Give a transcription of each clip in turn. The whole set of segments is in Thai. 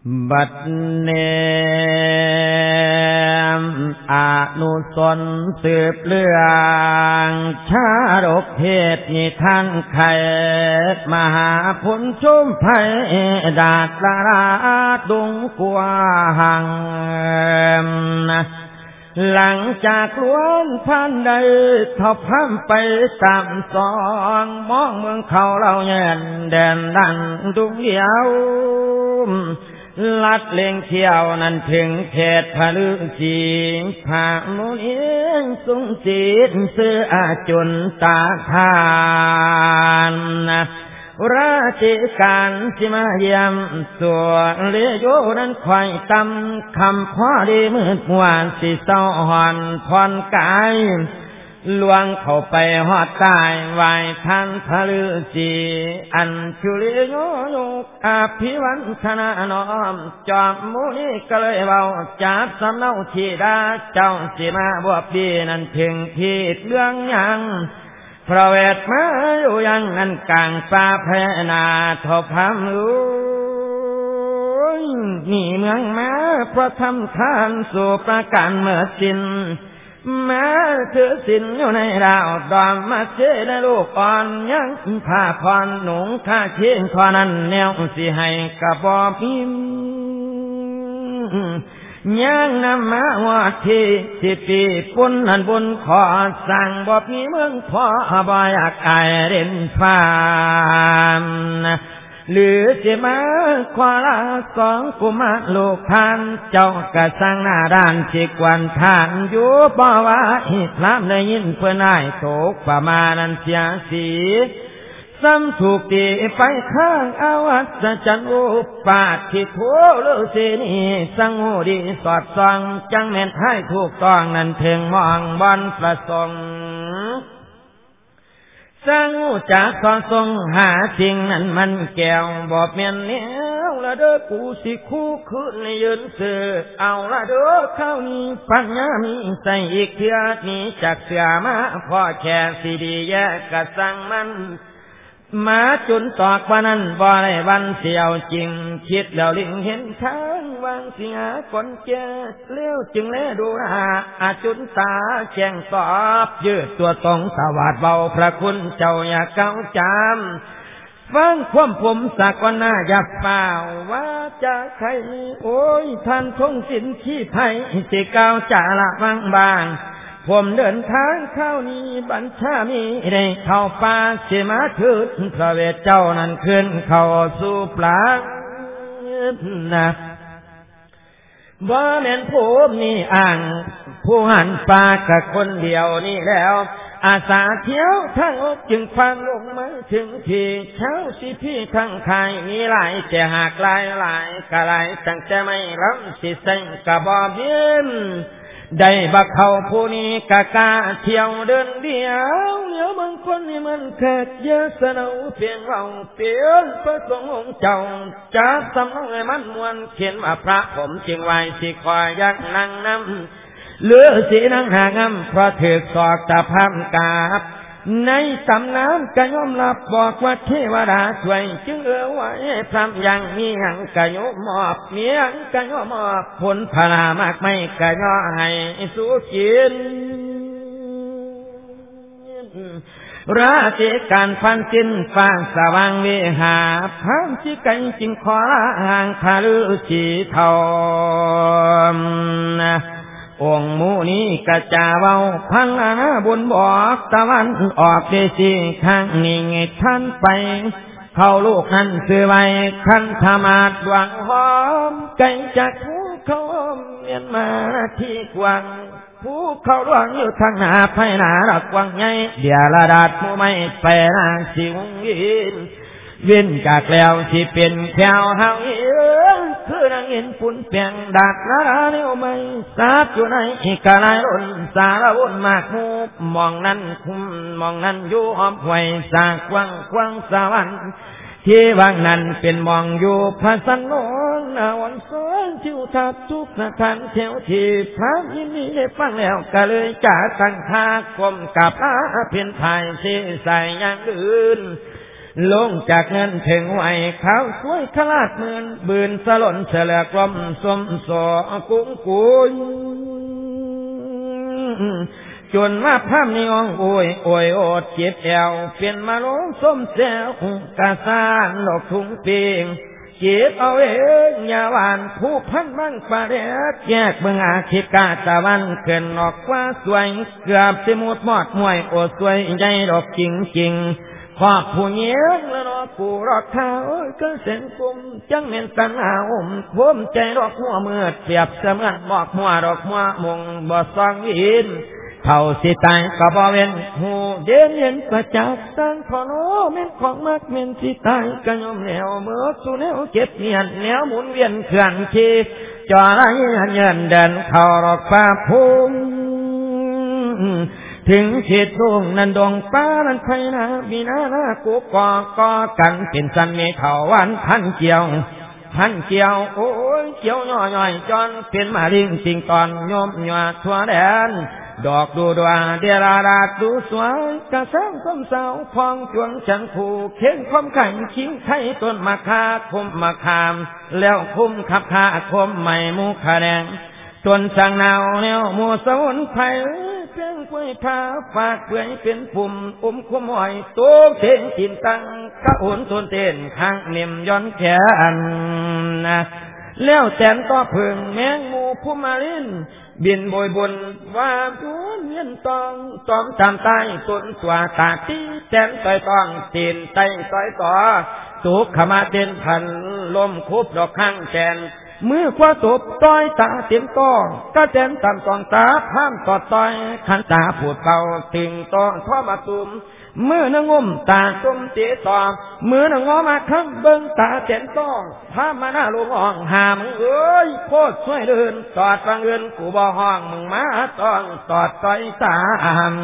บัดเนมอนุสนสืบเรื่องชาดกเทศนิทานไขมหาพุนชุมไพดาตลาดุงกวหังหลังจากล้วนพันใดทบพัมไปตามสองมองเมืองเขาเราเย็นแดนดันดุงเดียวลัดเล่งเที่ยวนั้นถึงเขตพะลึงจีพามุนีสุงจิตเสื้อจุนตาทานราชิการสิมาเยี่ยมสัวเลโยนั้นควายตำคำพ่อดีมืดมวนสิเศร้าหอนพรกายลวงเข้าไปหอดตายไหวท่านพระฤาษีอัญชุลิโยโยกอภิวันธนาน้อมจอมมุนีก็เลยเบาจับสำเนาที่ดาเจ้าสิมาบวบดีนั้นถึงที่เรื่องยังพระเวทมาอยู่ยังนั้นกลางป่าแพนาทบพามนี่เมืองมาพระธรรมทานสู่ประการเมื่อสิ้นมาถือสินอยู่ในดาวดอมมาเจในลูกอ่อนยังผ้าพรหนุ่งข้าเชียงทอนั้นแนวสิให้กระบอกพิมยังนำมาว่าที่สิปีปุ่นหันบุญขอสั่งบอกมีเมืองพอบอยากอายเด่นฟ้าหรือจะมาขวาละสองกุมารลูกท่านเจ้ากระสังหน้าด้านสิกวันทานอยู่บ่ว่าอิพรามได้ยินเพื่อนายโศกประมาณเสียสีซ้ำถูกตีไปข้างอาวัศจันอุปาทิโทฤาษีนี่สังหูดีสอดส่องจังแม่นให้ถูกต้องนั้นถึงมองบอนประสงค์สังหูจากสอนทรงหาสิ่งนั้นมันแก้วบอกเมียนเนี้ยละเด้อกูสิคู่คืนในยืนเสือเอาละเด้อเข้านี้ปัญญามีใส่อีกเทียนี้จากเสือมาพ่อแค่สีดีแยกกระสังมันมาจุนตอกว่านั้นบ่ได้วันเสียวจริงคิดแล้วลิงเห็นทางวางเสียคนเจ้าเลี้ยวจึงแลดูอาจุนตาแจ้งตอบยืดตัวตรงสวัสดิ์เบาพระคุณเจ้าอย่าเก้าจำฟังความผมสักวันหน้าอย่าเปล่าว่าจะใครโอ้ยท่านทงสินที่ไทยสิเก้าจะละบางผมเดินทางเข้านี้บัญชามีได้เข้าป่าเสมาถือพระเวทเจ้านั้นขึ้นเข้าสู่ปลานะบ่แม่นผมนี่อ่างผู้หันป่ากับคนเดียวนี่แล้วอาสาเที่ยวทั้งอกจึงฟังลงมาถึงที่เช้าสิพี่ทั้งไทยมีหลายแต่หากหลายกะหลายตั้งแต่ไม่รับสิเส้นกะบ่เบี้ยได้บักเขาผู้นี้กะกาเที่ยวเดินเดียวบางคนนี่มันแค่เยอะสนอเพียงเราเปลี่ยนพระสงฆ์องค์เจ้าจับสำนักให้มันมวนเขียนว่าพระผมจึงไว้สิคอยยักนั่งน้ำเหลือสีนั่งหางำเพราะถือสอกตะพัมกาบในตำนานก็ยอมรับบอกว่าเทวดาช่วยจึงไว้พรำยังมีหังก็ยอมมอบเมียงก็ยอมมอบผลพลามากไม่ก็ยอมให้สู้กินราชิการพันสิ้นฟ้าสว่างวิหาพันที่ไกลจึงขอห่างคาลือสีทององค์มูนี้กระจาเว้าพังอาบุญบอกตะวันออกเดสิข้างนี้ไงท่านไปเข้าลูกนั้นซื้อไว้คันธมาดดวงหอมไก่จากผู้เขาเมียนมาที่กวางผู้เขาดวงอยู่ทางหน้าไพหน้ารักกวางใหญ่เดียระดาดผู้ไม่ไปนางสิวยินวินจากแล้วที่เป็นแถวเฮาคือนางเห็นฝุ่นเปียงดาดนาเนี่ยไม่สาดอยู่ในกะไรรุ่นสารวุ่นมากหูมองนั้นคุ้มมองนั้นอยู่หอมหวยสากกว้างสวรรค์ที่วางนั้นเป็นมองอยู่พระสันนงนาวันสวนทิวทัศน์ทุกสถานเที่ยวที่พระยินดีได้ฟังแล้วก็เลยจะตั้งท่ากลมกับพระเพียนภายที่ใส่อย่างอื่นลงจากเงินถึงไหวขาวสวยขลาดเมือนบืนสลนเฉลกลมสมสอกุ้งกุยจนมาพามนิยองโอยโอยโอดเจ็บแอวเปลี่ยนมาลงส้มแซวกะซานดอกทุ่งเปียงเจ็บเอาเองยาหวานผู้พันบังปลาเด็ดแยกเมืองอาคิกาตะวันเกินออกว่าสวยเกือบจะหมดหมดมวยโอสวยใหญ่ดอกจริงจริงขอบผู้เยี่ยงและนอผู้รอกเท้าก็เส้นกุมจังเม็นสันหาคมใจดอกหัวเมื่อเปียบเสมือนบอกหัวดอกหัวมงบ่ซองอินเท่าสิตายก็บ่เว้นหูเด่นเห็นประจักษ์ตั้งพอโนเม็นของมักเม็นสิตายก็ยอมแนวเมื่อสู่แนวเก็บเงียนแนวหมุนเวียนเคลื่อนที่จอไรเงินเดินเข้ารอกฟ้าพุ่งถึงเขตดวงนั้นดวงฟ้านั้นไฟนาบีนาหน้ากูก่อกันเป็นสันเมฆวันพันเกี่ยวโอ้ยเกี่ยวย่อยจอนเป็นมาลิงสิงตอนโยมหยาทั่วแดนดอกดูดวงเดราดาดูสวยกระซังต้นเสาพองจวงฉันผูเข่งคมไข่ขิงไข่ต้นมะขามคมมะขามแล้วคุ้มขับขาคมใหม่มูขาแดงต้นสังนาวแนวมูสมุนไพรเพียงกล้วยพาฝากเปื่อยเป็นปุ่มคุ้มหอยตัวเข่งกินตังกะอุ่นต้นเต้นข้างเนียมย้อนแขนนะแล้วแสนต่อพึ่งแมงมูผู้มาลินบินโบยบนว่าตัวเมียนตองตอมตามใต้ต้นตัวตาตีแสนต่อยตองตีนไตต่อยต่อตุกขมาเต้นพันลมคุบดอกข้างแสนมือขวาตบต้อยตาเต็มต้องก็แสนตามตองตาพามตอดต้อยขันตาผูดเป่าติงตองท่อมาตุมมือนงมตาต้มเตะตอมือนงอมาข้างเบิ้งตาเต็นต้องพามาหน้าลงห้องหามึงเอ้ยโคตรช่วยเดินตอดฟังเงินกูบ่ห้องมึงมาต้องตอดต้อยตาม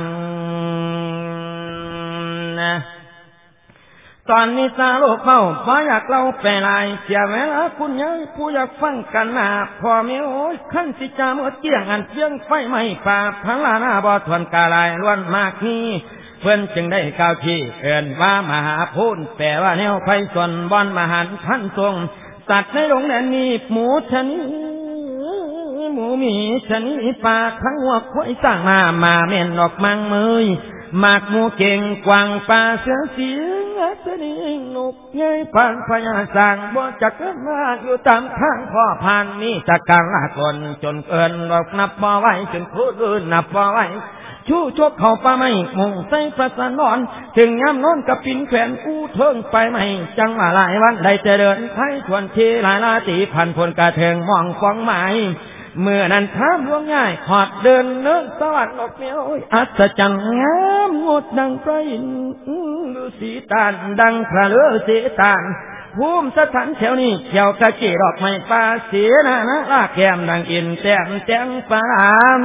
นะตอนนี้ตาโลกเข้าพออยากเล่าไปลายเสียเวลาคุณยายผู้อยากฟังกันหนาพอมีโอ้ยขั้นสิจาเมื่อเกี่ยงอันเพียงไฟไหม้ป่าพังลาหน้าบ่อทวนกาลายล้วนมากนี้เพื่อนจึงได้กล่าวที่เอิ้นว่ามหาพูนแปลว่าแนวไฟส่วนบอนมหันพันทรงสัตว์ในโรงแรมมีหมูชนิดหมูมีชนิดปลาทั้งหัวควายสร้างมาเม่นออกมังมือหมากหมูเก่งกวางปลาเสือเสียงอัศนีนกเงยผ่านพญาสางบ่จักเกินมาอยู่ตามทางพ่อผ่านนี่จักการละคนจนเกินดอกนับบ่ไหวจนพูดอื่นนับบ่ไหวชู้ชกเข้าป่าไม้มุงใส่ประสานนอนถึงย้ำนอนกับปิ่นแขวนกู้เทิงไปไม่จังว่าหลายวันได้เดินไทยชวนเชหลายราตีพันพลกระเทิงมองฟองไม้เมื่อนั้นท้ามลวงง่ายขอดเดินเนื้อสวรรค์ออกเมียวอัศจรรย์งามงดดังไพรฤาษีตานดังพระฤาษีตานภูมิสถานแถวนี้เขียวกระจีดอกไม้ป่าเสียนะลากแก้มดังอินแต้มแจ้งปาม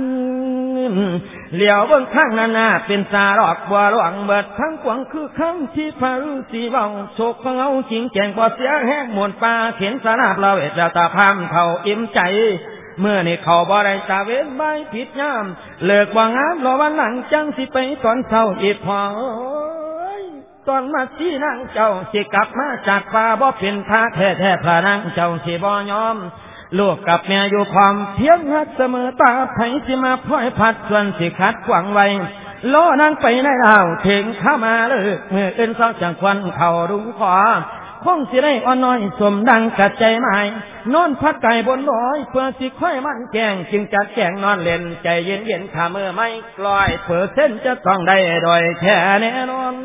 เหลียวเบื้องข้างนาเป็นสาดอกบัวหลวงเบิดทั้งกวางคือคำที่พระฤาษีเบาโศกของเอาจริงแจงบ่เสียแห้งหมุนป่าเขียนสาราบเราเอจตาพามเท่าอิ่มใจเมื่อนี่เขาบ่ได้ตาเว้นใบผิดยามเลิกว่างามรอวันหลังจังสิไปตอนเช้าอีกพอตอนมาที่นางเจ้าสิกลับมาจากป่าบ่เป็นพระแท้พระนางเจ้าสิบ่ยอมลูกกับแม่อยู่ความเพียงหักเสมอตาไผสิมาพลอยพัดส่วนสิขัดขวางไว้ล้อนางไปในดาวถึงเข้ามาเลยเมื่ออื่นเศร้าจังควันเข่ารุ้งขอคงสิได้อ่อนน้อยสมดังกัดใจหมายนอนพักไก่บนร้อยเพื่อสิค่อยมันแกงจึงจัดแจงนอนเล่นใจเย็นขาเมื่อไม่กลอยเผื่อเส้นจะต้องได้โดยแค่แน่นอน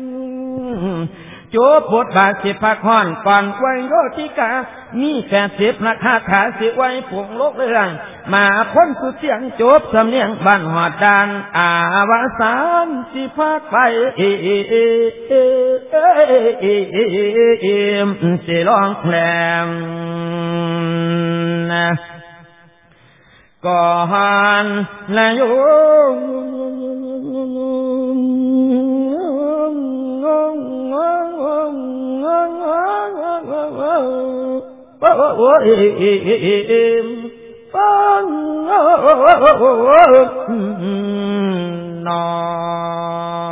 จูบทบาทสิพักห่อนก่อนไว้โยติกามี80ราคาขาสิไว้ผงโลกเรื่องมาพ้นสุดเสียงจูบสำเนียงบ้านหอดดานอาวสานสิพักไปสิร้องแคลมก่อนและอยู่โอ้ยฟังนอน